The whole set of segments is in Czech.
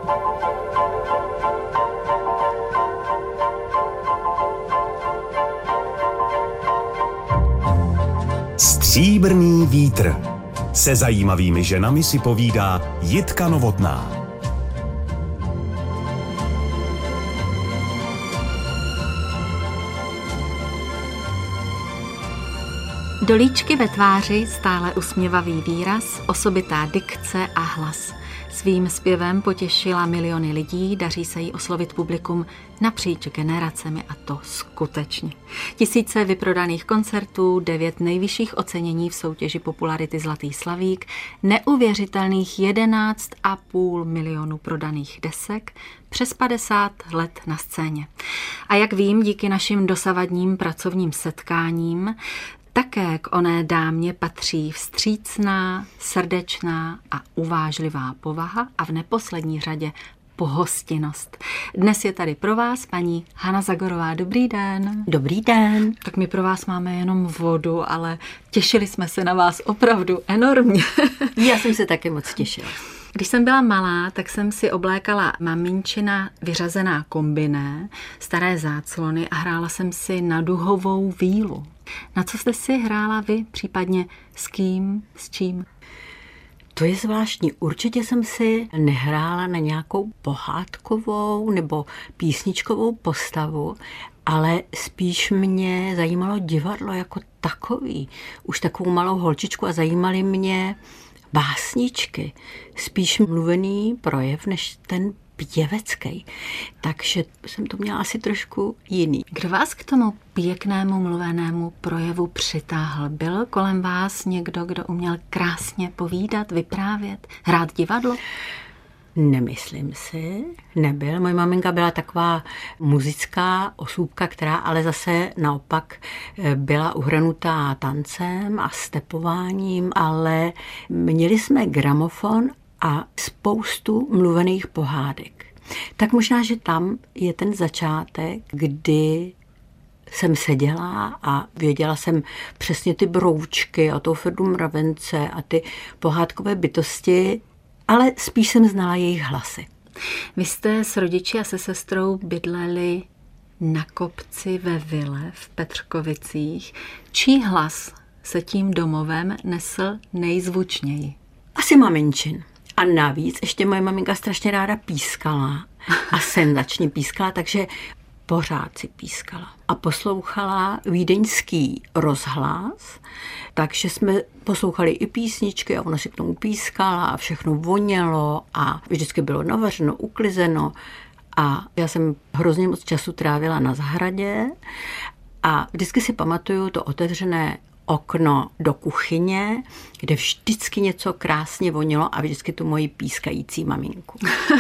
Stříbrný vítr. Se zajímavými ženami si povídá Jitka Novotná. Dolíčky ve tváři, stále usměvavý výraz, osobitá dikce a hlas. Svým zpěvem potěšila miliony lidí, daří se jí oslovit publikum napříč generacemi a to skutečně. Tisíce vyprodaných koncertů, 9 nejvyšších ocenění v soutěži popularity Zlatý slavík, neuvěřitelných 11,5 milionu prodaných desek, přes 50 let na scéně. A jak vím, díky našim dosavadním pracovním setkáním, také k oné dámě patří vstřícná, srdečná a uvážlivá povaha a v neposlední řadě pohostinnost. Dnes je tady pro vás paní Hana Zagorová. Dobrý den. Dobrý den. Tak my pro vás máme jenom vodu, ale těšili jsme se na vás opravdu enormně. Já jsem se taky moc těšila. Když jsem byla malá, tak jsem si oblékala maminčina vyřazená kombiné, staré záclony a hrála jsem si na duhovou vílu. Na co jste si hrála vy, případně s kým, s čím? To je zvláštní. Určitě jsem si nehrála na nějakou pohádkovou nebo písničkovou postavu, ale spíš mě zajímalo divadlo jako takový. Už takovou malou holčičku a zajímaly mě básničky. Spíš mluvený projev než ten pěvecký. Takže jsem to měla asi trošku jiný. Kdo vás k tomu pěknému mluvenému projevu přitáhl? Byl kolem vás někdo, kdo uměl krásně povídat, vyprávět, hrát divadlo? Nemyslím si, nebyl. Moje maminka byla taková muzická osůbka, která ale zase naopak byla uhranutá tancem a stepováním, ale měli jsme gramofon a spoustu mluvených pohádek. Tak možná, že tam je ten začátek, kdy jsem seděla a věděla jsem přesně ty broučky a tou Ferdu Mravence a ty pohádkové bytosti, ale spíš jsem znala jejich hlasy. Vy jste s rodiči a se sestrou bydleli na kopci ve vile v Petřkovicích. Čí hlas se tím domovem nesl nejzvučněji? Asi maminčin. A navíc ještě moje maminka strašně ráda pískala a senzačně pískala, takže pořád si pískala. A poslouchala vídeňský rozhlas, takže jsme poslouchali i písničky a ona si k tomu pískala a všechno vonělo a vždycky bylo navařeno, uklizeno. A já jsem hrozně moc času trávila na zahradě a vždycky si pamatuju to otevřené okno do kuchyně, kde vždycky něco krásně vonilo a vždycky tu moji pískající maminku.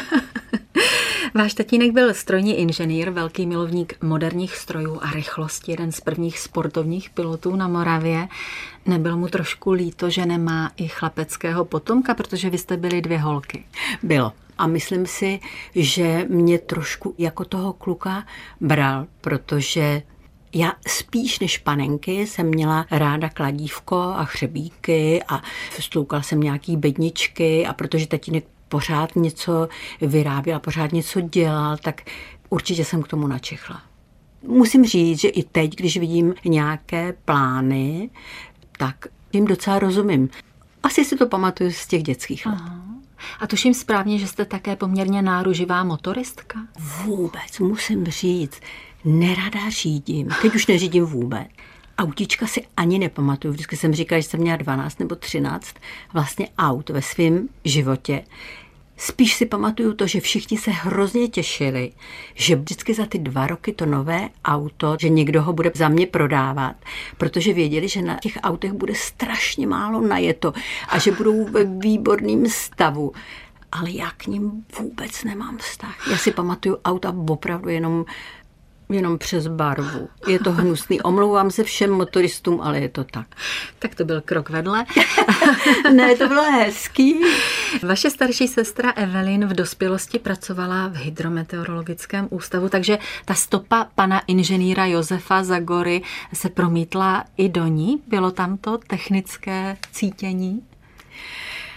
Váš tatínek byl strojní inženýr, velký milovník moderních strojů a rychlosti, jeden z prvních sportovních pilotů na Moravě. Nebyl mu trošku líto, že nemá i chlapeckého potomka, protože vy jste byli 2 holky? Bylo. A myslím si, že mě trošku jako toho kluka bral, protože já spíš než panenky jsem měla ráda kladívko a hřebíky a stloukala jsem nějaký bedničky a protože tatínek pořád něco vyráběl, pořád něco dělal, tak určitě jsem k tomu načechla. Musím říct, že i teď, když vidím nějaké plány, tak jim docela rozumím. Asi si to pamatuju z těch dětských let. Aha. A tuším správně, že jste také poměrně náruživá motoristka? Vůbec, musím říct, nerada řídím. Teď už neřídím vůbec. Autíčka si ani nepamatuju. Vždycky jsem říkala, že jsem měla 12 nebo 13 vlastně aut ve svém životě. Spíš si pamatuju to, že všichni se hrozně těšili, že vždycky za ty 2 roky to nové auto, že někdo ho bude za mě prodávat, protože věděli, že na těch autech bude strašně málo najeto a že budou ve výborném stavu. Ale já k ním vůbec nemám vztah. Já si pamatuju auta opravdu jenom přes barvu. Je to hnusný. Omlouvám se všem motoristům, ale je to tak. Tak to byl krok vedle. Ne, to bylo hezký. Vaše starší sestra Evelyn v dospělosti pracovala v hydrometeorologickém ústavu, takže ta stopa pana inženýra Josefa Zagory se promítla i do ní? Bylo tam to technické cítění?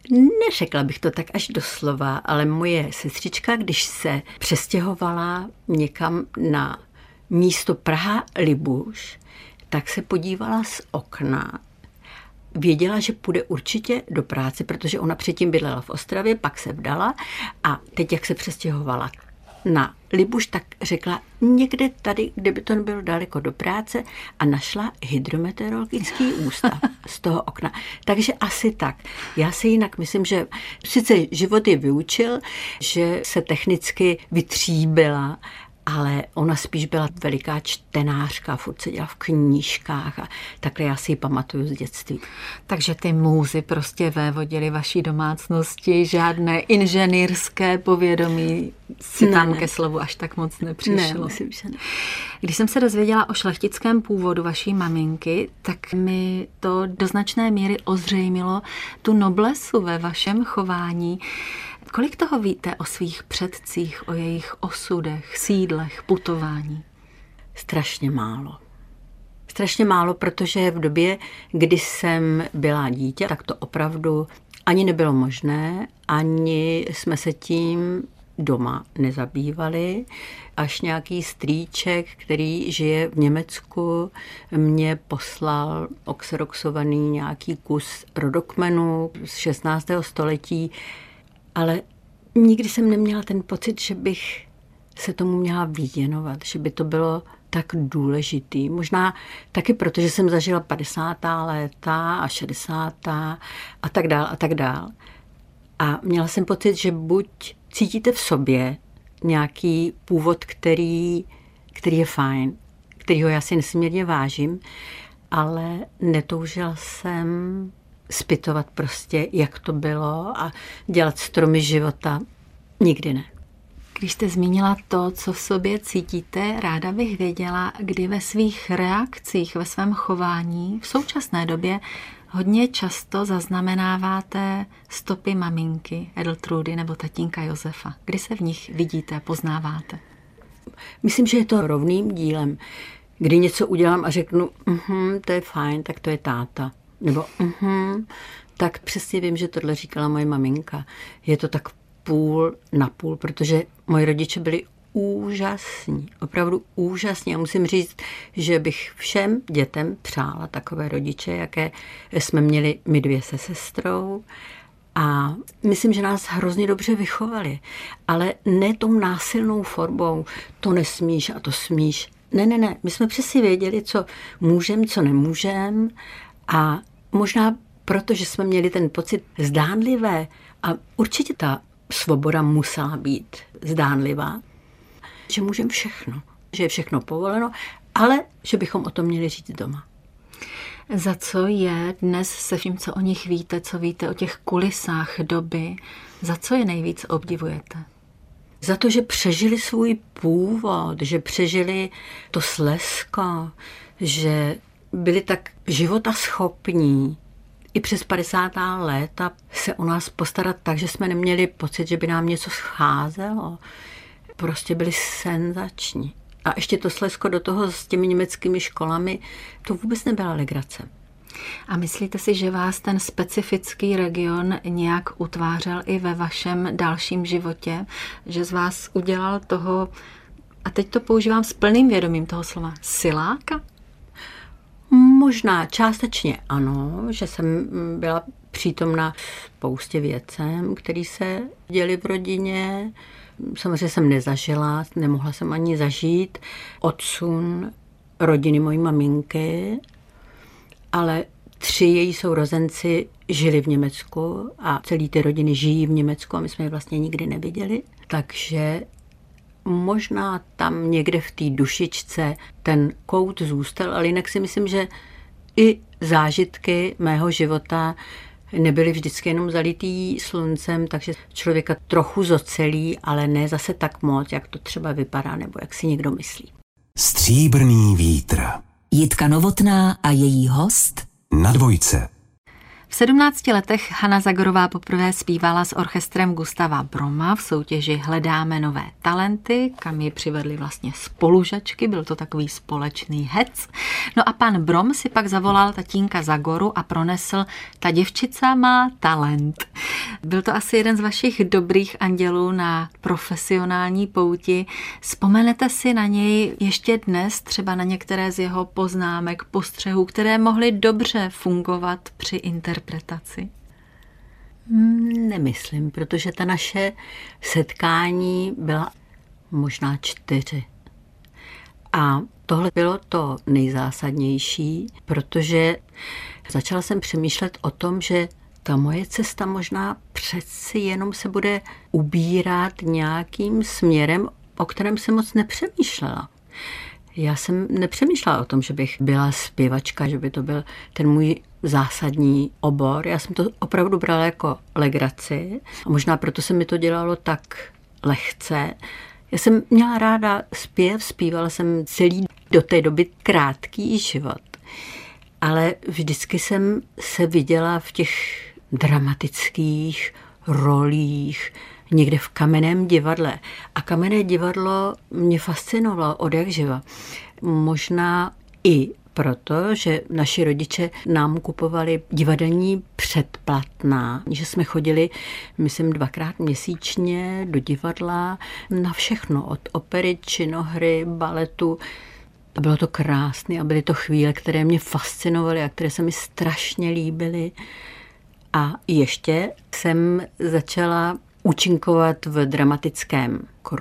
Neřekla bych to tak až doslova, ale moje sestřička, když se přestěhovala někam na místo Praha-Libuš, tak se podívala z okna. Věděla, že půjde určitě do práce, protože ona předtím bydlela v Ostravě, pak se vdala a teď, jak se přestěhovala na Libuš, tak řekla někde tady, kde by to nebylo daleko do práce a našla hydrometeorologický ústav z toho okna. Takže asi tak. Já si jinak myslím, že sice život ji vyučil, že se technicky vytříbila, ale ona spíš byla veliká čtenářka, furt seděla v knížkách a takhle já si ji pamatuju z dětství. Takže ty můzy prostě vévodily vaší domácnosti, žádné inženýrské povědomí si tam ke slovu až tak moc nepřišlo. Ne, myslím, že ne. Když jsem se dozvěděla o šlechtickém původu vaší maminky, tak mi to do značné míry ozřejmilo tu noblesu ve vašem chování. Kolik toho víte o svých předcích, o jejich osudech, sídlech, putování? Strašně málo. Strašně málo, protože v době, kdy jsem byla dítě, tak to opravdu ani nebylo možné, ani jsme se tím doma nezabývali. Až nějaký strýček, který žije v Německu, mě poslal oxeroxovaný nějaký kus rodokmenu z 16. století, ale nikdy jsem neměla ten pocit, že bych se tomu měla věnovat, že by to bylo tak důležitý. Možná taky proto, že jsem zažila 50. léta a 60. a tak dál a tak dál. A měla jsem pocit, že buď cítíte v sobě nějaký původ, který je fajn, kterýho já si nesmírně vážím, ale netoužila jsem zpytovat prostě, jak to bylo a dělat stromy života. Nikdy ne. Když jste zmínila to, co v sobě cítíte, ráda bych věděla, kdy ve svých reakcích, ve svém chování v současné době hodně často zaznamenáváte stopy maminky Edeltrudy nebo tatínka Josefa. Kdy se v nich vidíte, poznáváte? Myslím, že je to rovným dílem. Kdy něco udělám a řeknu, to je fajn, tak to je táta. Nebo tak přesně vím, že tohle říkala moje maminka. Je to tak půl na půl, protože moji rodiče byli úžasní, opravdu úžasní. A musím říct, že bych všem dětem přála takové rodiče, jaké jsme měli my dvě se sestrou. A myslím, že nás hrozně dobře vychovali, ale ne tou násilnou formou, to nesmíš a to smíš. Ne, my jsme přesně věděli, co můžem, co nemůžem a možná proto, že jsme měli ten pocit zdánlivé a určitě ta svoboda musela být zdánlivá, že můžeme všechno, že je všechno povoleno, ale že bychom o tom měli říct doma. Za co je dnes se vším, co o nich víte, co víte o těch kulisách doby, za co je nejvíc obdivujete? Za to, že přežili svůj původ, že přežili to Slezsko, že byli tak životaschopní. I přes 50. léta se o nás postarat tak, že jsme neměli pocit, že by nám něco scházelo. Prostě byli senzační. A ještě to Slezsko do toho s těmi německými školami, to vůbec nebyla legrace. A myslíte si, že vás ten specifický region nějak utvářel i ve vašem dalším životě? Že z vás udělal toho, a teď to používám s plným vědomím toho slova, siláka? Možná částečně ano, že jsem byla přítomna spoustě věcem, které se děly v rodině. Samozřejmě jsem nezažila, nemohla jsem ani zažít odsun rodiny mojí maminky, ale 3 její sourozenci žili v Německu a celý ty rodiny žijí v Německu a my jsme je vlastně nikdy neviděli. Takže možná tam někde v té dušičce ten kout zůstal, ale jinak si myslím, že i zážitky mého života nebyly vždycky jenom zalitý sluncem, takže člověka trochu zocelí, ale ne zase tak moc, jak to třeba vypadá, nebo jak si někdo myslí. Stříbrný vítr. Jitka Novotná a její host Na Dvojce. V 17 letech Hana Zagorová poprvé zpívala s orchestrem Gustava Broma v soutěži Hledáme nové talenty, kam ji přivedli vlastně spolužačky, byl to takový společný hec. No a pan Brom si pak zavolal tatínka Zagoru a pronesl: ta děvčica má talent. Byl to asi jeden z vašich dobrých andělů na profesionální pouti. Vzpomenete si na něj ještě dnes, třeba na některé z jeho poznámek, postřehů, které mohly dobře fungovat při interpretaci? Nemyslím, protože ta naše setkání byla možná 4. A tohle bylo to nejzásadnější, protože začala jsem přemýšlet o tom, že ta moje cesta možná přeci jenom se bude ubírat nějakým směrem, o kterém jsem moc nepřemýšlela. Já jsem nepřemýšlela o tom, že bych byla zpěvačka, že by to byl ten můj zásadní obor. Já jsem to opravdu brala jako legraci a možná proto se mi to dělalo tak lehce. Já jsem měla ráda zpěv, zpívala jsem celý do té doby krátký život. Ale vždycky jsem se viděla v těch dramatických rolích, někde v Kamenném divadle. A Kamenné divadlo mě fascinovalo odjakživa. Možná i proto, že naši rodiče nám kupovali divadelní předplatná, že jsme chodili, myslím, 2krát měsíčně do divadla na všechno, od opery, činohry, baletu. A bylo to krásné a byly to chvíle, které mě fascinovaly a které se mi strašně líbily. A ještě jsem začala účinkovat v dramatickém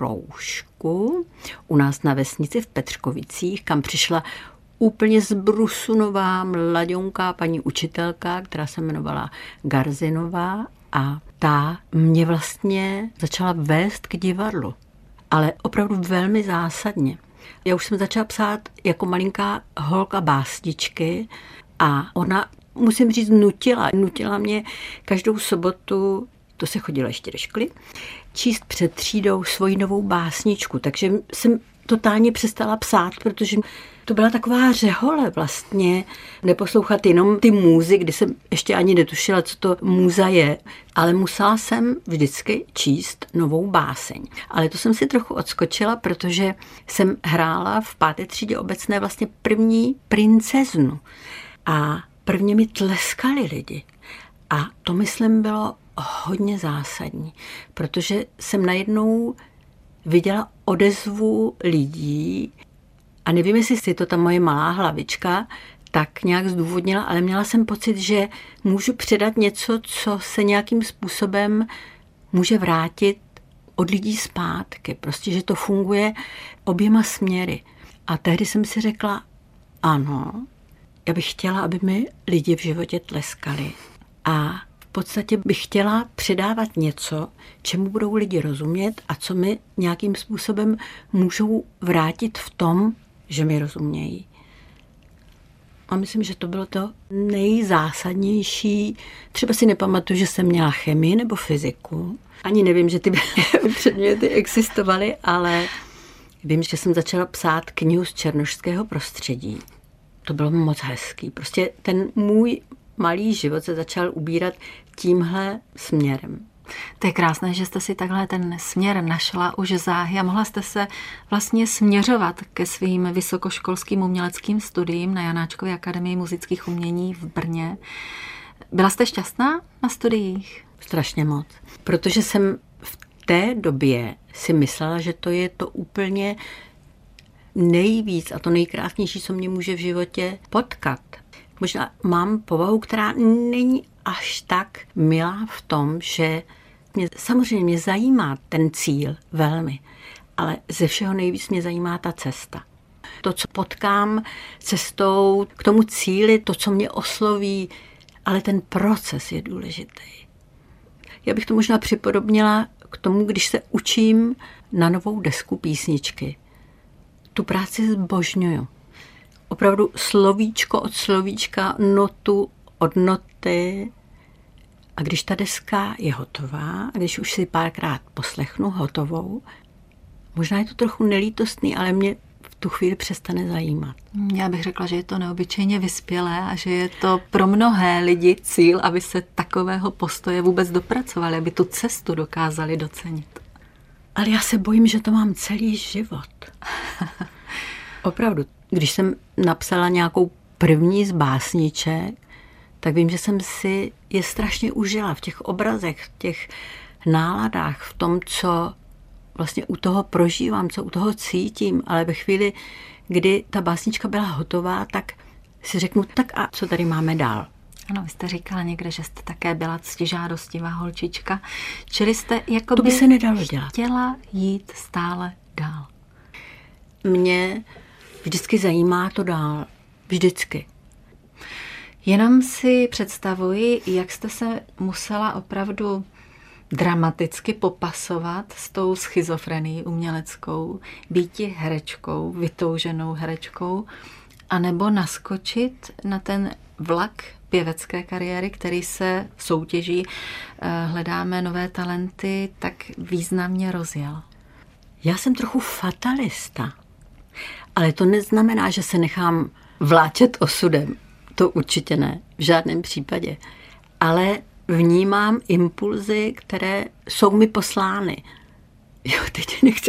kroužku u nás na vesnici v Petřkovicích, kam přišla úplně zbrusunová mladionká paní učitelka, která se jmenovala Garzinová, a ta mě vlastně začala vést k divadlu. Ale opravdu velmi zásadně. Já už jsem začala psát jako malinká holka básničky a ona, musím říct, nutila mě každou sobotu, to se chodilo ještě do školy, číst před třídou svoji novou básničku. Takže jsem totálně přestala psát, protože to byla taková řehole vlastně, neposlouchat jenom ty můzy, kdy jsem ještě ani netušila, co to můza je, ale musela jsem vždycky číst novou báseň. Ale to jsem si trochu odskočila, protože jsem hrála v 5. třídě obecné vlastně první princeznu a prvně mi tleskali lidi. A to, myslím, bylo hodně zásadní, protože jsem najednou viděla odezvu lidí a nevím, jestli si to ta moje malá hlavička tak nějak zdůvodnila, ale měla jsem pocit, že můžu předat něco, co se nějakým způsobem může vrátit od lidí zpátky. Prostě, že to funguje oběma směry. A tehdy jsem si řekla, ano, já bych chtěla, aby mi lidi v životě tleskali. A v podstatě bych chtěla předávat něco, čemu budou lidi rozumět a co mi nějakým způsobem můžou vrátit v tom, že mi rozumějí. A myslím, že to bylo to nejzásadnější. Třeba si nepamatuju, že jsem měla chemii nebo fyziku. Ani nevím, že ty předměty existovaly, ale vím, že jsem začala psát knihu z černošského prostředí. To bylo moc hezký. Prostě ten můj malý život se začal ubírat tímhle směrem. To je krásné, že jste si takhle ten směr našla už záhy a mohla jste se vlastně směřovat ke svým vysokoškolským uměleckým studiím na Janáčkově akademii muzických umění v Brně. Byla jste šťastná na studiích? Strašně moc. Protože jsem v té době si myslela, že to je to úplně nejvíc a to nejkrásnější, co mě může v životě potkat. Možná mám povahu, která není až tak milá v tom, že samozřejmě zajímá ten cíl velmi, ale ze všeho nejvíc mě zajímá ta cesta. To, co potkám cestou k tomu cíli, to, co mě osloví, ale ten proces je důležitý. Já bych to možná připodobnila k tomu, když se učím na novou desku písničky. Tu práci zbožňuju. Opravdu slovíčko od slovíčka, notu od noty. A když ta deska je hotová, a když už si párkrát poslechnu hotovou, možná je to trochu nelítostný, ale mě v tu chvíli přestane zajímat. Já bych řekla, že je to neobyčejně vyspělé a že je to pro mnohé lidi cíl, aby se takového postoje vůbec dopracovali, aby tu cestu dokázali docenit. Ale já se bojím, že to mám celý život. Opravdu, když jsem napsala nějakou první z básniček, tak vím, že jsem si je strašně užila v těch obrazech, v těch náladách, v tom, co vlastně u toho prožívám, co u toho cítím, ale ve chvíli, kdy ta básnička byla hotová, tak si řeknu, tak a co tady máme dál? Ano, vy jste říkala někde, že jste také byla ctižádostivá holčička, čili jste jako to by se nedalo dělat. Chtěla jít stále dál. Mě vždycky zajímá to dál. Vždycky. Jenom si představuji, jak jste se musela opravdu dramaticky popasovat s tou schizofrenií uměleckou, býti herečkou, vytouženou herečkou, anebo naskočit na ten vlak pěvecké kariéry, který se v soutěží Hledáme nové talenty, tak významně rozjel. Já jsem trochu fatalista, ale to neznamená, že se nechám vláčet osudem. To určitě ne, v žádném případě. Ale vnímám impulzy, které jsou mi poslány. Jo, teď nechci,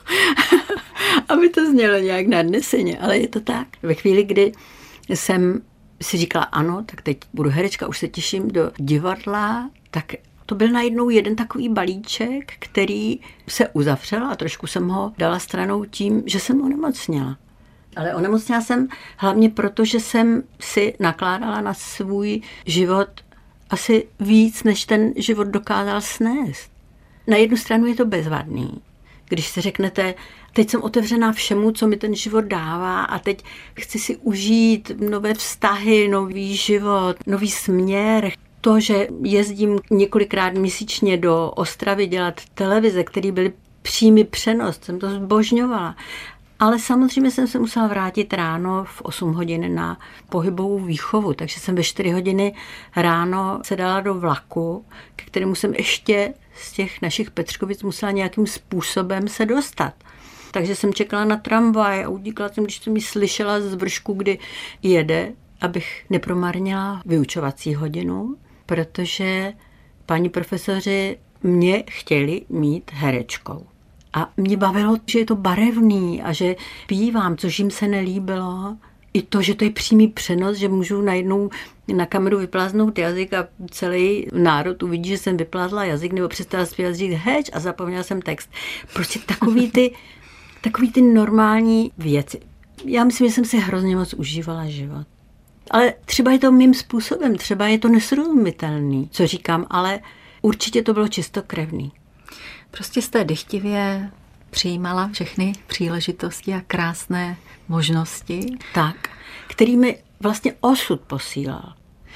aby to znělo nějak nadneseně, ale je to tak. Ve chvíli, kdy jsem si říkala, ano, tak teď budu herečka, už se těším do divadla, tak to byl najednou jeden takový balíček, který se uzavřel a trošku jsem ho dala stranou tím, že jsem onemocněla. Ale onemocněla jsem hlavně proto, že jsem si nakládala na svůj život asi víc, než ten život dokázal snést. Na jednu stranu je to bezvadný. Když si řeknete, teď jsem otevřená všemu, co mi ten život dává a teď chci si užít nové vztahy, nový život, nový směr. To, že jezdím několikrát měsíčně do Ostravy dělat televize, které byly přímý přenos, jsem to zbožňovala. Ale samozřejmě jsem se musela vrátit ráno v 8 hodin na pohybovou výchovu, takže jsem ve 4 hodiny ráno se dala do vlaku, ke kterému jsem ještě z těch našich Petřkovic musela nějakým způsobem se dostat. Takže jsem čekala na tramvaj a utíkala jsem, když jsem ji slyšela z vršku, kdy jede, abych nepromarnila vyučovací hodinu, protože paní profesoři mě chtěli mít herečkou. A mě bavilo, že je to barevný a že pívám, což jim se nelíbilo. I to, že to je přímý přenos, že můžu najednou na kameru vypláznout jazyk a celý národ uvidí, že jsem vyplázla jazyk nebo přestala zpívat, říct heč a zapomněla jsem text. Prostě takový ty normální věci. Já myslím, že jsem si hrozně moc užívala život. Ale třeba je to mým způsobem, třeba je to nesrozumitelný, co říkám, ale určitě to bylo čistokrevný. Prostě jste dychtivě přijímala všechny příležitosti a krásné možnosti. Tak, kterými vlastně osud posílal.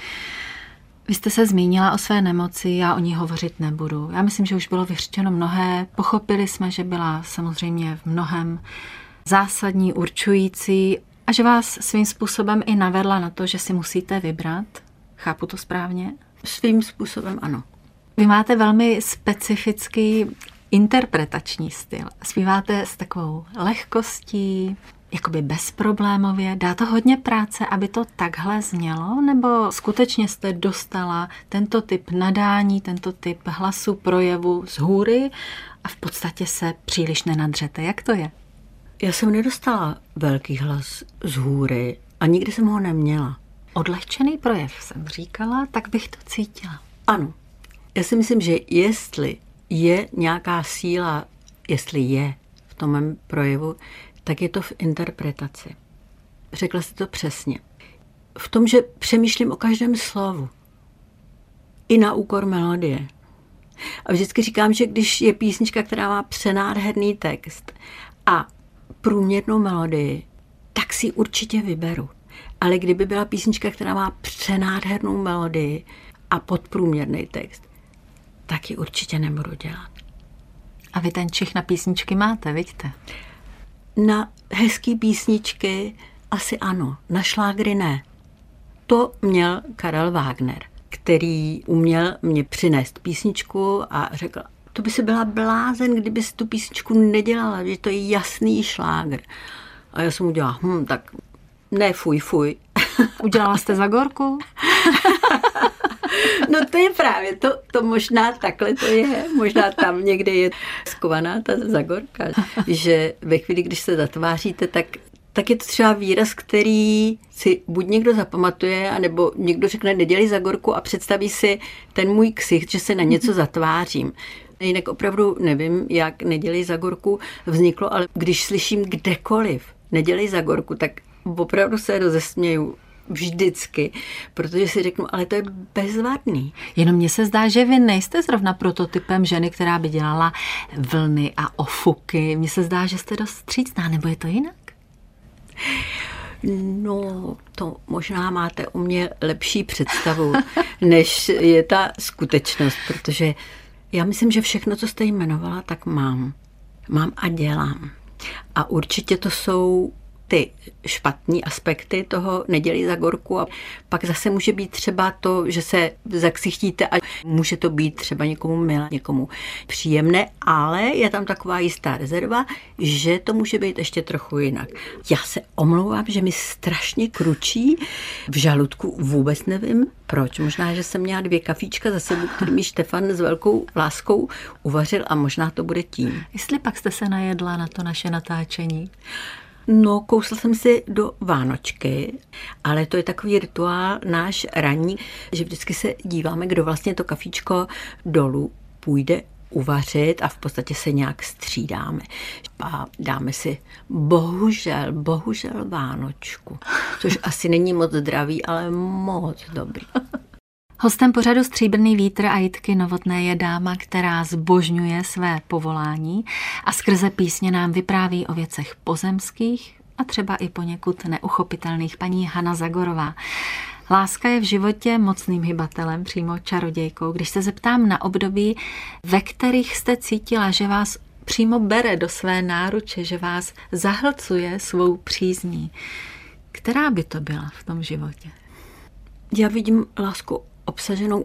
Vy jste se zmínila o své nemoci, já o ní hovořit nebudu. Já myslím, že už bylo vyřčeno mnohé. Pochopili jsme, že byla samozřejmě v mnohem zásadní, určující a že vás svým způsobem i navedla na to, že si musíte vybrat. Chápu to správně? Svým způsobem ano. Vy máte velmi specifický interpretační styl. Zpíváte s takovou lehkostí, jakoby bezproblémově. Dá to hodně práce, aby to takhle znělo? Nebo skutečně jste dostala tento typ nadání, tento typ hlasu, projevu z hůry a v podstatě se příliš nenadřete? Jak to je? Já jsem nedostala velký hlas z hůry a nikdy jsem ho neměla. Odlehčený projev jsem říkala, tak bych to cítila. Ano. Já si myslím, že jestli je nějaká síla, jestli je v tom mém projevu, tak je to v interpretaci. Řekla jsi to přesně. V tom, že přemýšlím o každém slovu. I na úkor melodie. A vždycky říkám, že když je písnička, která má přenádherný text a průměrnou melodii, tak si ji určitě vyberu. Ale kdyby byla písnička, která má přenádhernou melodii a podprůměrný text, tak ji určitě nebudu dělat. A vy ten čich na písničky máte, vidíte? Na hezký písničky asi ano, na šlágry ne. To měl Karel Wagner, který uměl mě přinést písničku a řekl, to by si byla blázen, kdyby si tu písničku nedělala, že to je jasný šlágr. A já jsem udělala, tak ne, fuj. Udělala jste Zagorku? No to je právě, to možná takhle to je, možná tam někde je skovaná ta Zagorka, že ve chvíli, když se zatváříte, tak je to třeba výraz, který si buď někdo zapamatuje, anebo někdo řekne, nedělej Zagorku a představí si ten můj ksicht, že se na něco zatvářím. Jinak opravdu nevím, jak nedělej Zagorku vzniklo, ale když slyším kdekoliv nedělej Zagorku, tak opravdu se rozesměju vždycky, protože si řeknu, ale to je bezvadný. Jenom mně se zdá, že vy nejste zrovna prototypem ženy, která by dělala vlny a ofuky. Mně se zdá, že jste dost vstřícná, nebo je to jinak? No, to možná máte u mě lepší představu, než je ta skutečnost, protože já myslím, že všechno, co jste jmenovala, tak mám. Mám a dělám. A určitě to jsou ty špatný aspekty toho nedělí Zagorku a pak zase může být třeba to, že se zaksichtíte a může to být třeba někomu milé, někomu příjemné, ale je tam taková jistá rezerva, že to může být ještě trochu jinak. Já se omlouvám, že mi strašně kručí v žaludku, vůbec nevím proč. Možná, že jsem měla 2 kafíčka za sebou, který mi Štefan s velkou láskou uvařil a možná to bude tím. Jestli pak jste se najedla na to naše natáčení? No, kousla jsem si do Vánočky, ale to je takový rituál náš ranní, že vždycky se díváme, kdo vlastně to kafíčko dolů půjde uvařit a v podstatě se nějak střídáme. A dáme si bohužel Vánočku, což asi není moc zdravý, ale moc dobrý. Hostem pořadu Stříbrný vítr a Jitky Novotné je dáma, která zbožňuje své povolání a skrze písně nám vypráví o věcech pozemských a třeba i poněkud neuchopitelných, paní Hana Zagorová. Láska je v životě mocným hybatelem, přímo čarodějkou. Když se zeptám na období, ve kterých jste cítila, že vás přímo bere do své náruče, že vás zahlcuje svou přízní, která by to byla v tom životě? Já vidím lásku obsaženou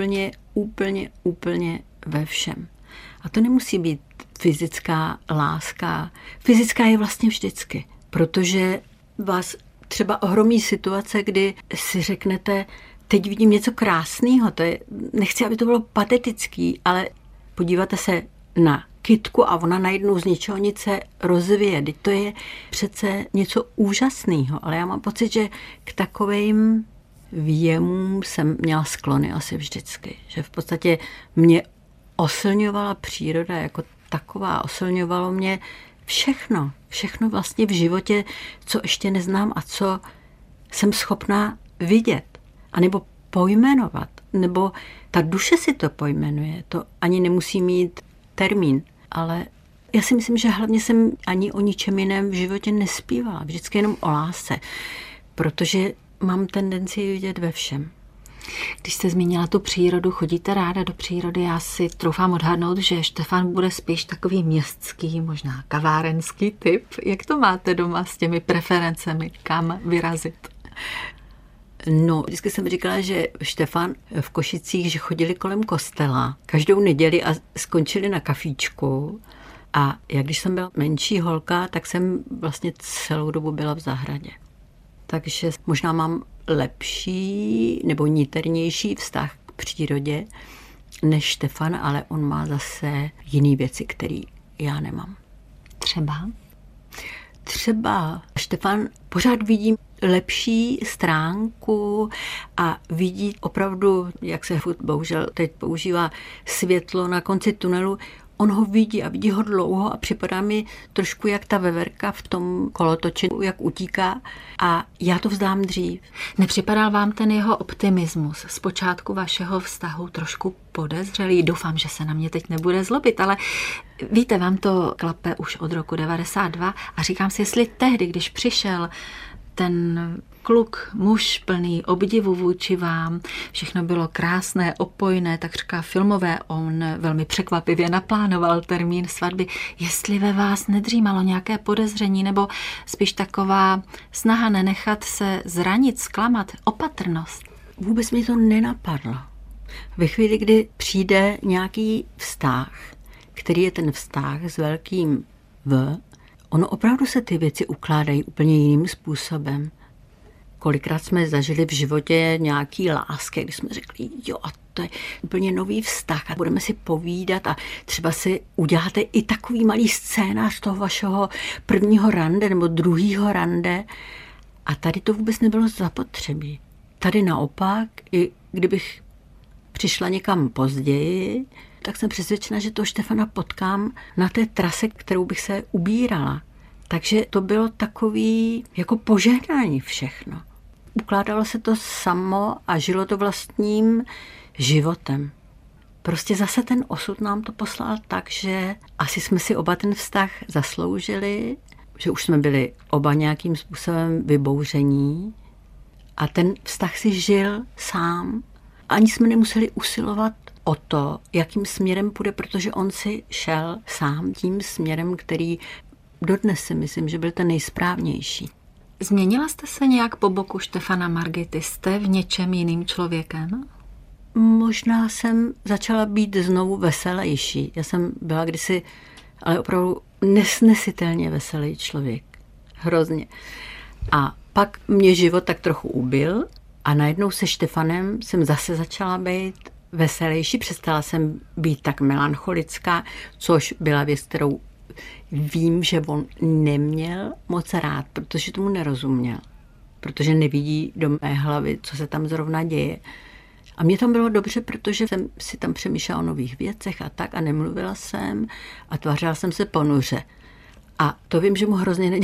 úplně ve všem. A to nemusí být fyzická láska. Fyzická je vlastně vždycky, protože vás třeba ohromí situace, kdy si řeknete, teď vidím něco krásného, nechci, aby to bylo patetický, ale podíváte se na kytku a ona najednou z ničeho nic se rozvíje. To je přece něco úžasného, ale já mám pocit, že k takovým věmům jsem měla sklony asi vždycky. Že v podstatě mě oslňovala příroda jako taková, oslňovalo mě všechno vlastně v životě, co ještě neznám a co jsem schopná vidět, anebo pojmenovat, nebo ta duše si to pojmenuje, to ani nemusí mít termín, ale já si myslím, že hlavně jsem ani o ničem jiném v životě nespívala, vždycky jenom o lásce, protože mám tendenci vidět ve všem. Když jste zmínila tu přírodu, chodíte ráda do přírody, já si troufám odhadnout, že Štefan bude spíš takový městský, možná kavárenský typ. Jak to máte doma s těmi preferencemi, kam vyrazit? No, vždycky jsem říkala, že Štefan v Košicích, že chodili kolem kostela každou neděli a skončili na kafíčku. A jak když jsem byla menší holka, tak jsem vlastně celou dobu byla v zahradě. Takže možná mám lepší nebo niternější vztah k přírodě než Štefan, ale on má zase jiné věci, které já nemám. Třeba Štefan pořád vidí lepší stránku a vidí opravdu, jak se bohužel teď používá světlo na konci tunelu, on ho vidí a vidí ho dlouho a připadá mi trošku jak ta veverka v tom kolotoči, jak utíká a já to vzdám dřív. Nepřipadal vám ten jeho optimismus z počátku vašeho vztahu trošku podezřelý? Doufám, že se na mě teď nebude zlobit, ale víte, vám to klape už od roku 92 a říkám si, jestli tehdy, když přišel ten kluk, muž plný obdivu vůči vám, všechno bylo krásné, opojné, takřka filmové, on velmi překvapivě naplánoval termín svatby, jestli ve vás nedřímalo nějaké podezření nebo spíš taková snaha nenechat se zranit, zklamat, opatrnost? Vůbec mi to nenapadlo. Ve chvíli, kdy přijde nějaký vztah, který je ten vztah s velkým V, ono opravdu se ty věci ukládají úplně jiným způsobem. Kolikrát jsme zažili v životě nějaký lásky, kdy jsme řekli, jo, a to je úplně nový vztah a budeme si povídat a třeba si uděláte i takový malý scénář toho vašeho prvního rande nebo druhého rande a tady to vůbec nebylo zapotřebí. Tady naopak, i kdybych přišla někam později, tak jsem přesvědčena, že toho Štefana potkám na té trase, kterou bych se ubírala. Takže to bylo takový jako požehnání všechno. Ukládalo se to samo a žilo to vlastním životem. Prostě zase ten osud nám to poslal tak, že asi jsme si oba ten vztah zasloužili, že už jsme byli oba nějakým způsobem vybouření a ten vztah si žil sám. Ani jsme nemuseli usilovat o to, jakým směrem půjde, protože on si šel sám tím směrem, který dodnes si myslím, že byl ten nejsprávnější. Změnila jste se nějak po boku Štefana Margity? Jste v něčem jiným člověkem? Možná jsem začala být znovu veselější. Já jsem byla kdysi, ale opravdu nesnesitelně veselý člověk. Hrozně. A pak mě život tak trochu ubil a najednou se Štefanem jsem zase začala být veselější. Přestala jsem být tak melancholická, což byla věc, kterou vím, že on neměl moc rád, protože tomu nerozuměl. Protože nevidí do mé hlavy, co se tam zrovna děje. A mně tam bylo dobře, protože jsem si tam přemýšlela o nových věcech a tak a nemluvila jsem a tvářila jsem se ponuře. A to vím, že mu hrozně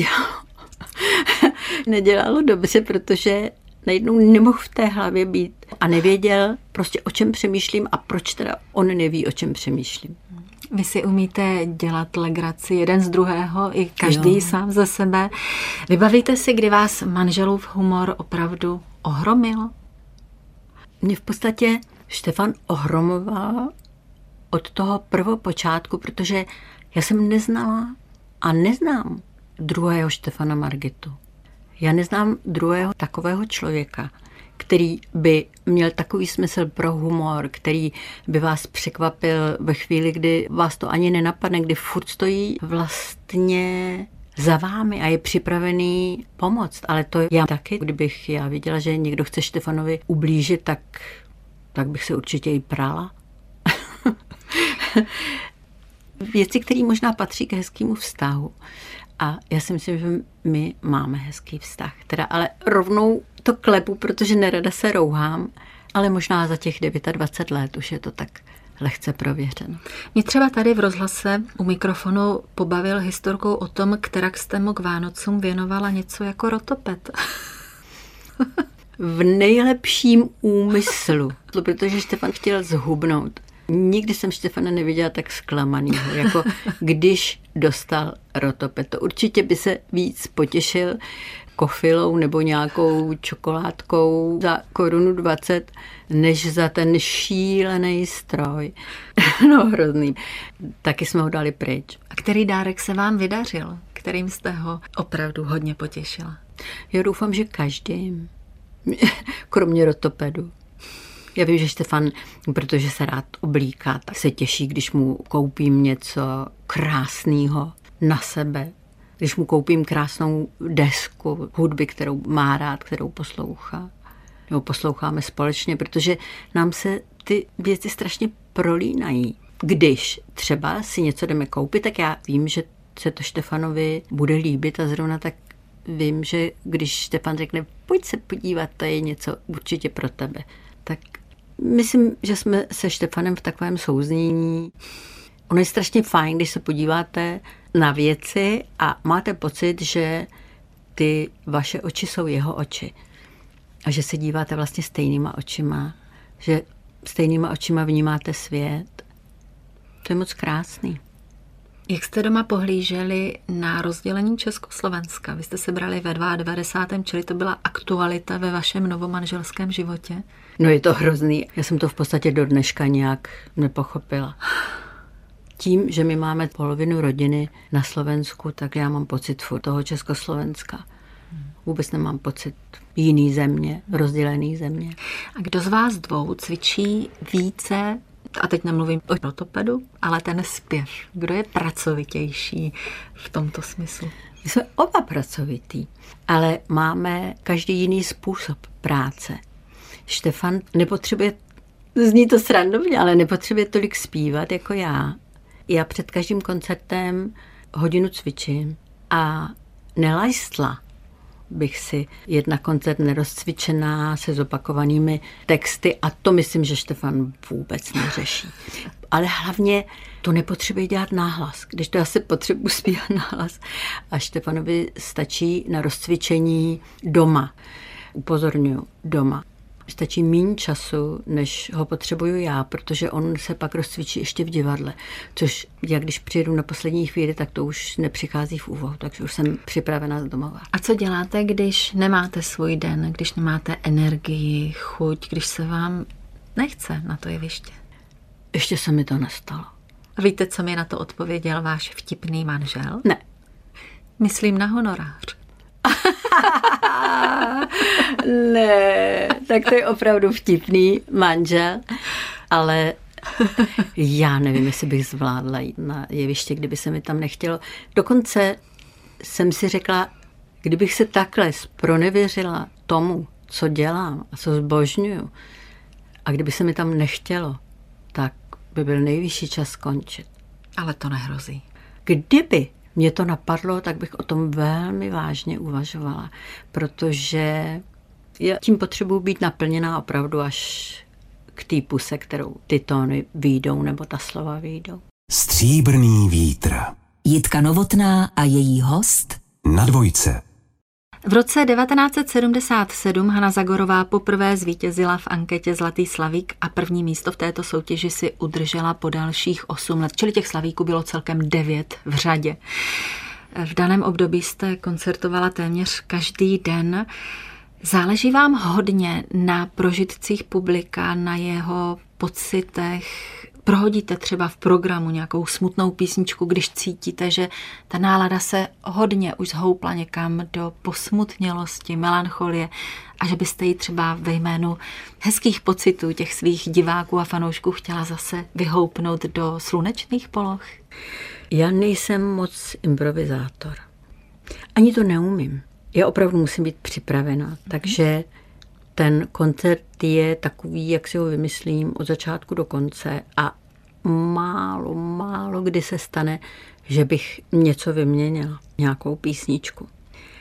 nedělalo dobře, protože najednou nemohl v té hlavě být a nevěděl prostě, o čem přemýšlím a proč teda on neví, o čem přemýšlím. Vy si umíte dělat legraci jeden z druhého, i každý sám za sebe. Vybavíte si, kdy vás manželův humor opravdu ohromil? Mě v podstatě Štefan ohromoval od toho prvopočátku, protože já jsem neznala a neznám druhého Štefana Margitu. Já neznám druhého takového člověka, který by měl takový smysl pro humor, který by vás překvapil ve chvíli, kdy vás to ani nenapadne, kdy furt stojí vlastně za vámi a je připravený pomoct. Ale to já taky, kdybych já viděla, že někdo chce Štefanovi ublížit, tak bych se určitě i prala. Věci, které možná patří k hezkému vztahu. A já si myslím, že my máme hezký vztah. Teda ale rovnou to klepu, protože nerada se rouhám, ale možná za těch 29 let už je to tak lehce prověřeno. Mě třeba tady v rozhlase u mikrofonu pobavil historkou o tom, kterak jste mu k Vánocům věnovala něco jako rotopet. V nejlepším úmyslu, protože Štefan chtěl zhubnout. Nikdy jsem Štefana neviděla tak zklamanýho, jako když dostal rotopet. To určitě by se víc potěšil kofilou nebo nějakou čokoládkou za 1,20 Kč, než za ten šílený stroj. No hrozný. Taky jsme ho dali pryč. A který dárek se vám vydařil? Kterým jste ho opravdu hodně potěšila? Já doufám, že každým. Kromě rotopedu. Já vím, že Štefan, protože se rád oblíká, tak se těší, když mu koupím něco krásného na sebe. Když mu koupím krásnou desku hudby, kterou má rád, kterou poslouchá. Nebo posloucháme společně, protože nám se ty věci strašně prolínají. Když třeba si něco jdeme koupit, tak já vím, že se to Štefanovi bude líbit a zrovna tak vím, že když Štefan řekne, pojď se podívat, to je něco určitě pro tebe, tak myslím, že jsme se Štefanem v takovém souznění. Ono je strašně fajn, když se podíváte na věci a máte pocit, že ty vaše oči jsou jeho oči. A že se díváte vlastně stejnýma očima. Že stejnýma očima vnímáte svět. To je moc krásný. Jak jste doma pohlíželi na rozdělení Československa? Vy jste se brali ve 92., čili to byla aktualita ve vašem novomanželském životě? No je to hrozný. Já jsem to v podstatě do dneška nějak nepochopila. Tím, že my máme polovinu rodiny na Slovensku, tak já mám pocit furt toho Československa. Vůbec nemám pocit jiný země, rozdělený země. A kdo z vás dvou cvičí více A teď nemluvím o ortopedu, ale ten zpěv. Kdo je pracovitější v tomto smyslu? My jsme oba pracovitý, ale máme každý jiný způsob práce. Štefan nepotřebuje, zní to srandovně, ale nepotřebuje tolik zpívat jako já. Já před každým koncertem hodinu cvičím a nelajstla bych si jedna koncert nerozcvičená se zopakovanými texty a to myslím, že Štefan vůbec neřeší. Ale hlavně to nepotřebuje dělat nahlas, když to já se potřebuji zpívat nahlas. A Štefanovi stačí na rozcvičení doma. Upozorňuji, doma. Stačí méně času, než ho potřebuju já, protože on se pak rozcvičí ještě v divadle, což já když přijedu na poslední chvíli, tak to už nepřichází v úvahu, takže už jsem připravena z domova. A co děláte, když nemáte svůj den, když nemáte energii, chuť, když se vám nechce na to jeviště? Ještě se mi to nestalo. A víte, co mi na to odpověděl váš vtipný manžel? Ne. Myslím na honorář. Ne, tak to je opravdu vtipný manžel, ale já nevím, jestli bych zvládla jít na jeviště, kdyby se mi tam nechtělo. Dokonce jsem si řekla, kdybych se takhle zpronevěřila tomu, co dělám a co zbožňuju, a kdyby se mi tam nechtělo, tak by byl nejvyšší čas skončit. Ale to nehrozí. Kdyby mě to napadlo, tak bych o tom velmi vážně uvažovala, protože já tím potřebuji být naplněná opravdu až k té puse, kterou ty tóny vyjdou nebo ta slova vyjdou. Stříbrný vítr. Jitka Novotná a její host Na Dvojce. V roce 1977 Hana Zagorová poprvé zvítězila v anketě Zlatý slavík a první místo v této soutěži si udržela po dalších 8 let, čili těch slavíků bylo celkem 9 v řadě. V daném období jste koncertovala téměř každý den. Záleží vám hodně na prožitcích publika, na jeho pocitech? Prohodíte třeba v programu nějakou smutnou písničku, když cítíte, že ta nálada se hodně už zhoupla někam do posmutnělosti, melancholie a že byste ji třeba ve jménu hezkých pocitů těch svých diváků a fanoušků chtěla zase vyhoupnout do slunečných poloh? Já nejsem moc improvizátor. Ani to neumím. Já opravdu musím být připravena, takže ten koncert je takový, jak si ho vymyslím od začátku do konce a málo kdy se stane, že bych něco vyměnila, nějakou písničku.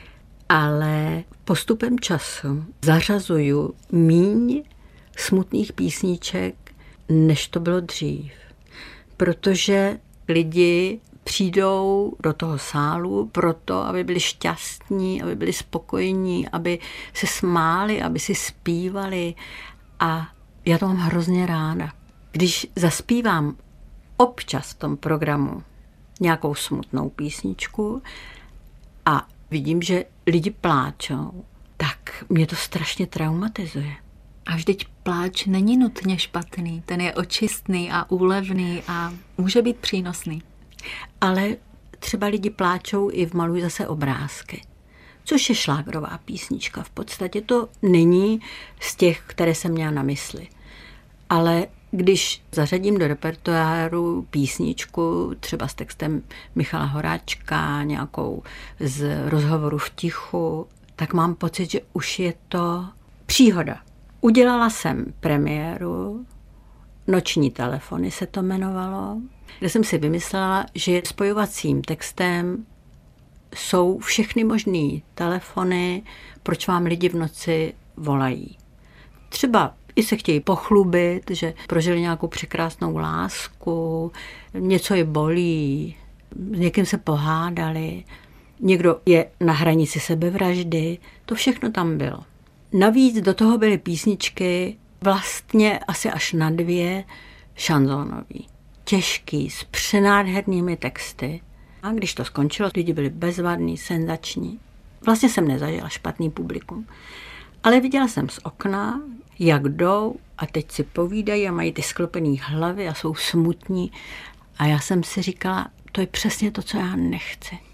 Ale postupem času zařazuju míň smutných písniček, než to bylo dřív. Protože lidi přijdou do toho sálu proto, aby byli šťastní, aby byli spokojení, aby se smáli, aby si zpívali a já to mám hrozně ráda. Když zaspívám občas v tom programu nějakou smutnou písničku a vidím, že lidi pláčou, tak mě to strašně traumatizuje. A vždyť pláč není nutně špatný, ten je očistný a úlevný a může být přínosný. Ale třeba lidi pláčou i v Maluj zase obrázky, což je šlágrová písnička. V podstatě to není z těch, které jsem měla na mysli. Ale když zařadím do repertoáru písničku, třeba s textem Michala Horáčka, nějakou z Rozhovoru v tichu, tak mám pocit, že už je to příhoda. Udělala jsem premiéru, Noční telefony se to jmenovalo, kde jsem si vymyslela, že spojovacím textem jsou všechny možný telefony, proč vám lidi v noci volají. Třeba i se chtějí pochlubit, že prožili nějakou překrásnou lásku, něco je bolí, s někým se pohádali, někdo je na hranici sebevraždy, to všechno tam bylo. Navíc do toho byly písničky vlastně asi až na 2 šanzónový, těžký, s přenádhernými texty. A když to skončilo, lidi byli bezvadní, senzační. Vlastně jsem nezažila špatný publikum. Ale viděla jsem z okna, jak jdou a teď si povídají a mají ty sklopený hlavy a jsou smutní. A já jsem si říkala, to je přesně to, co já nechci.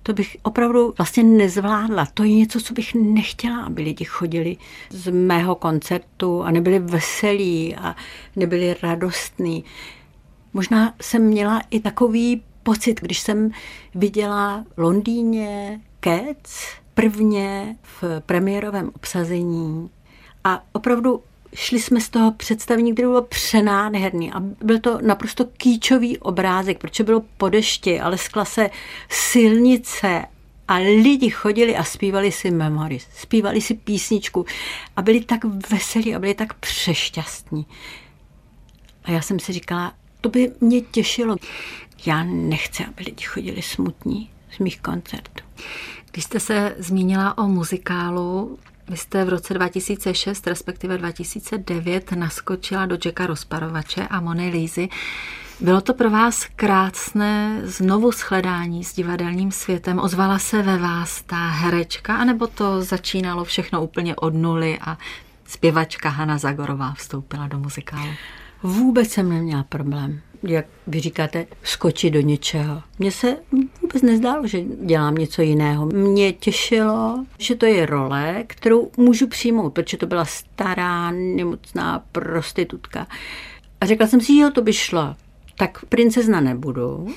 To bych opravdu vlastně nezvládla. To je něco, co bych nechtěla, aby lidi chodili z mého koncertu a nebyli veselí a nebyli radostní. Možná jsem měla i takový pocit, když jsem viděla v Londýně Cats prvně v premiérovém obsazení a opravdu šli jsme z toho představení, které bylo přenádherný a byl to naprosto kýčový obrázek, protože bylo po dešti, ale skla se silnice a lidi chodili a zpívali si Memories, zpívali si písničku a byli tak veselí a byli tak přešťastní. A já jsem si říkala, to by mě těšilo. Já nechci, aby lidi chodili smutní z mých koncertů. Když jste se zmínila o muzikálu, vy jste v roce 2006, respektive 2009, naskočila do Jacka Rozparovače a Mony Lízy. Bylo to pro vás krásné znovu shledání s divadelním světem? Ozvala se ve vás ta herečka, anebo to začínalo všechno úplně od nuly a zpěvačka Hana Zagorová vstoupila do muzikálu? Vůbec jsem neměla problém, jak vy říkáte, skočit do něčeho. Mně se vůbec nezdálo, že dělám něco jiného. Mě těšilo, že to je role, kterou můžu přijmout, protože to byla stará, nemocná prostitutka. A řekla jsem si, jo, to by šlo. Tak princezna nebudu.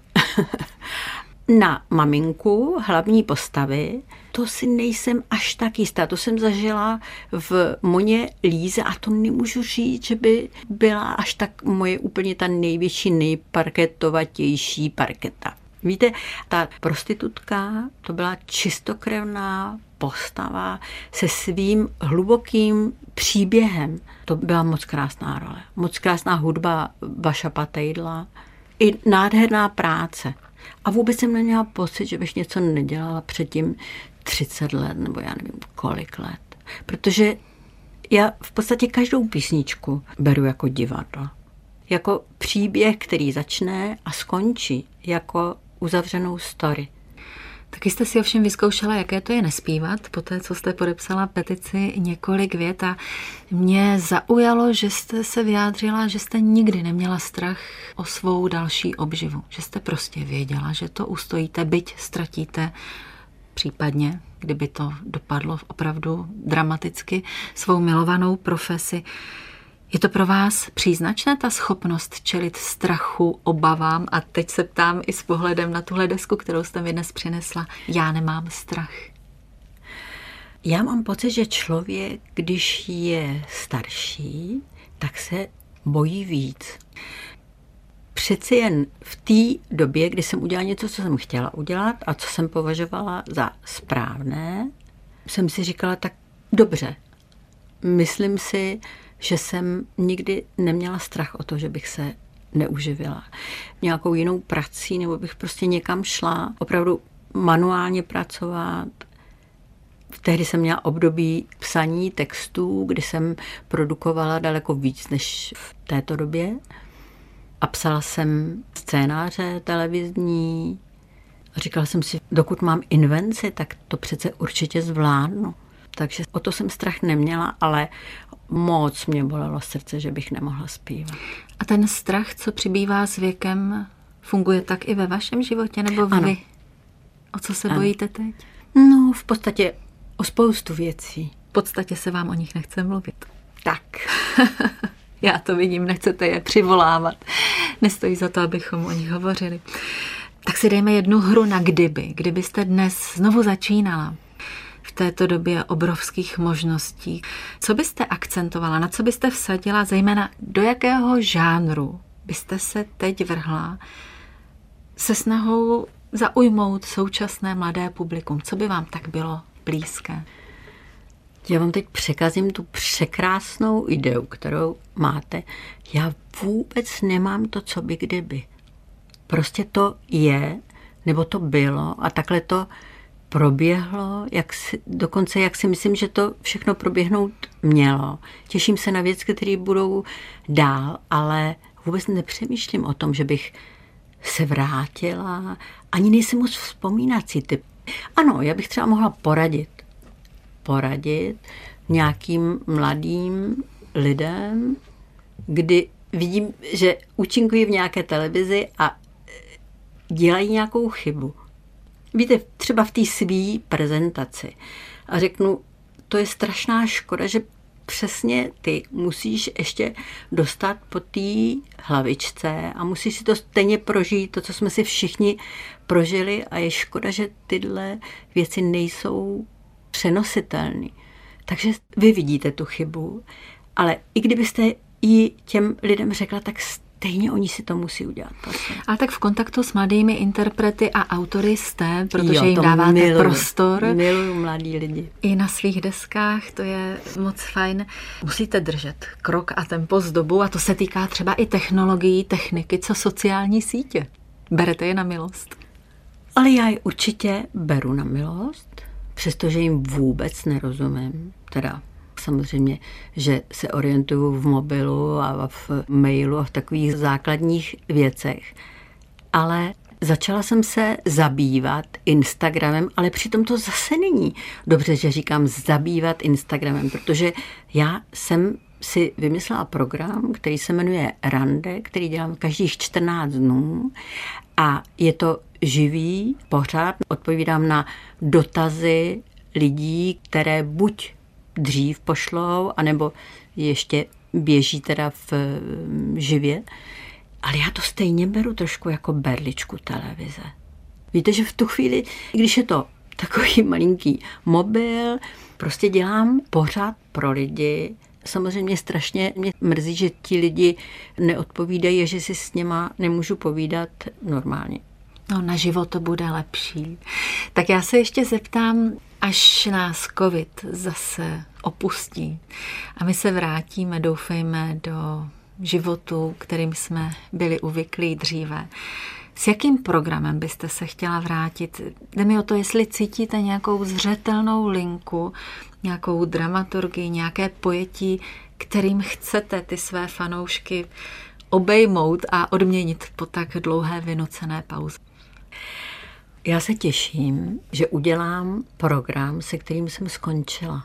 Na maminku hlavní postavy, to si nejsem až tak jistá. To jsem zažila v Moně Líze a to nemůžu říct, že by byla až tak moje úplně ta největší, nejparketovatější parketa. Víte, ta prostitutka, to byla čistokrevná postava se svým hlubokým příběhem. To byla moc krásná role. Moc krásná hudba Vaša Patejdla. I nádherná práce. A vůbec jsem neměla pocit, že bych něco nedělala předtím 30 let, nebo já nevím kolik let. Protože já v podstatě každou písničku beru jako divadlo. Jako příběh, který začne a skončí. Jako uzavřenou story. Taky jste si ovšem vyzkoušela, jaké to je nespívat, poté co jste podepsala petici několik vět a mě zaujalo, že jste se vyjádřila, že jste nikdy neměla strach o svou další obživu. Že jste prostě věděla, že to ustojíte, byť ztratíte případně, kdyby to dopadlo opravdu dramaticky, svou milovanou profesi. Je to pro vás příznačné ta schopnost čelit strachu, obavám a teď se ptám i s pohledem na tuhle desku, kterou jste mi dnes přinesla. Já nemám strach. Já mám pocit, že člověk, když je starší, tak se bojí víc. Přeci jen v té době, kdy jsem udělala něco, co jsem chtěla udělat a co jsem považovala za správné, jsem si říkala, tak dobře, myslím si, že jsem nikdy neměla strach o to, že bych se neuživila nějakou jinou prací, nebo bych prostě někam šla, opravdu manuálně pracovat. Tehdy jsem měla období psaní textů, kdy jsem produkovala daleko víc než v této době. A psala jsem scénáře televizní. A říkala jsem si, dokud mám invenci, tak to přece určitě zvládnu. Takže o to jsem strach neměla, ale moc mě bolelo srdce, že bych nemohla zpívat. A ten strach, co přibývá s věkem, funguje tak i ve vašem životě? Nebo vy? Ano. O co se bojíte teď? No, v podstatě o spoustu věcí. V podstatě se vám o nich nechce mluvit. Tak. Já to vidím, nechcete je přivolávat. Nestojí za to, abychom o nich hovořili. Tak si dejme jednu hru na kdyby. Kdybyste dnes znovu začínala v této době obrovských možností. Co byste akcentovala, na co byste vsadila, zejména do jakého žánru byste se teď vrhla se snahou zaujmout současné mladé publikum? Co by vám tak bylo blízké? Já vám teď překazím tu překrásnou ideu, kterou máte. Já vůbec nemám to, co by kdyby. Prostě to je, nebo to bylo a takhle to proběhlo, dokonce jak si myslím, že to všechno proběhnout mělo. Těším se na věci, které budou dál, ale vůbec nepřemýšlím o tom, že bych se vrátila. Ani nejsem moc vzpomínací typ. Ano, já bych třeba mohla poradit nějakým mladým lidem, kdy vidím, že účinkují v nějaké televizi a dělají nějakou chybu. víte, třeba v té svý prezentaci a řeknu, to je strašná škoda, že přesně ty musíš ještě dostat po té hlavičce a musíš si to stejně prožít, to, co jsme si všichni prožili a je škoda, že tyhle věci nejsou přenositelné. Takže vy vidíte tu chybu, ale i kdybyste ji těm lidem řekla, tak stejně oni si to musí udělat. Prostě. Ale tak v kontaktu s mladými interprety a autory jste, protože jim dáváte prostor. Miluju mladí lidi. I na svých deskách, to je moc fajn. Musíte držet krok a tempo s dobou a to se týká třeba i technologií, techniky, co sociální sítě. Berete je na milost? Ale já je určitě beru na milost, přestože jim vůbec nerozumím. Teda samozřejmě, že se orientuju v mobilu a v mailu a v takových základních věcech. Ale začala jsem se zabývat Instagramem, ale přitom to zase není dobře, že říkám zabývat Instagramem, protože já jsem si vymyslela program, který se jmenuje Rande, který dělám každých 14 dnů a je to živý pořad, odpovídám na dotazy lidí, které buď dřív pošlou, anebo ještě běží teda v živě. Ale já to stejně beru trošku jako berličku televize. Víte, že v tu chvíli, když je to takový malinký mobil, prostě dělám pořád pro lidi. Samozřejmě strašně mě mrzí, že ti lidi neodpovídají, že si s něma nemůžu povídat normálně. No, na život to bude lepší. Tak já se ještě zeptám, až nás covid zase opustí a my se vrátíme, doufejme, do životu, kterým jsme byli uvyklí dříve. S jakým programem byste se chtěla vrátit? Jde mi o to, jestli cítíte nějakou zřetelnou linku, nějakou dramaturgii, nějaké pojetí, kterým chcete ty své fanoušky obejmout a odměnit po tak dlouhé vynucené pauze. Já se těším, že udělám program, se kterým jsem skončila.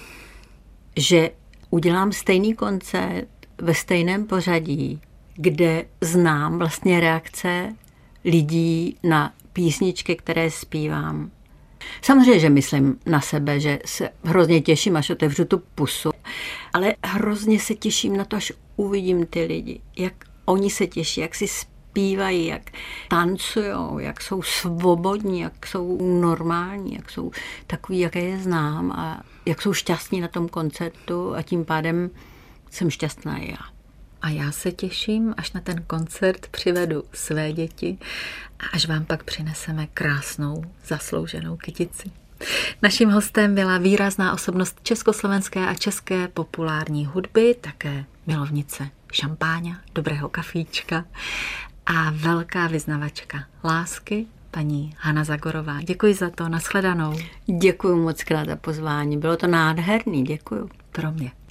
Že udělám stejný koncert ve stejném pořadí, kde znám vlastně reakce lidí na písničky, které zpívám. Samozřejmě, že myslím na sebe, že se hrozně těším, až otevřu tu pusu, ale hrozně se těším na to, až uvidím ty lidi, jak oni se těší, jak si zpívají, jak tancujou, jak jsou svobodní, jak jsou normální, jak jsou takový, jaké je znám a jak jsou šťastní na tom koncertu a tím pádem jsem šťastná i já. A já se těším, až na ten koncert přivedu své děti a až vám pak přineseme krásnou, zaslouženou kytici. Naším hostem byla výrazná osobnost československé a české populární hudby, také milovnice šampáně, dobrého kafíčka a velká vyznavačka lásky, paní Hana Zagorová. Děkuji za to, nashledanou. Děkuji moc krát za pozvání, bylo to nádherný, děkuji. Pro mě.